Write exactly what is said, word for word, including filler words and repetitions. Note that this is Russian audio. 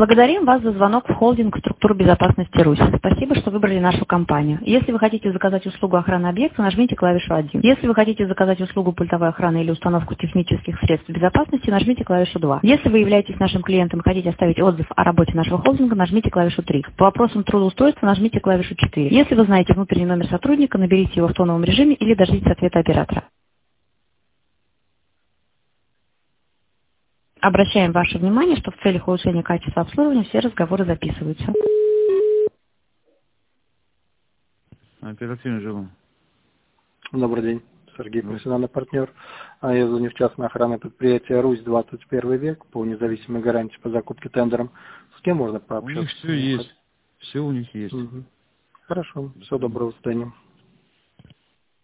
Благодарим вас за звонок в холдинг структуры безопасности Русь. Спасибо, что выбрали нашу компанию. Если вы хотите заказать услугу охраны объекта, нажмите клавишу один. Если вы хотите заказать услугу пультовой охраны или установку технических средств безопасности, нажмите клавишу два. Если вы являетесь нашим клиентом и хотите оставить отзыв о работе нашего холдинга, нажмите клавишу три. По вопросам трудоустройства нажмите клавишу четыре. Если вы знаете внутренний номер сотрудника, наберите его в тоновом режиме или дождитесь ответа оператора. Обращаем ваше внимание, что в целях улучшения качества обслуживания все разговоры записываются. Оперативно живу. Добрый день, Сергей, профессиональный партнер. А Я звоню в частное охранное предприятие «Русь двадцать первый век» по независимой гарантии по закупке тендером. С кем можно пообщаться? У них все есть. Все у них есть. Угу. Хорошо. Всего доброго, до свидания.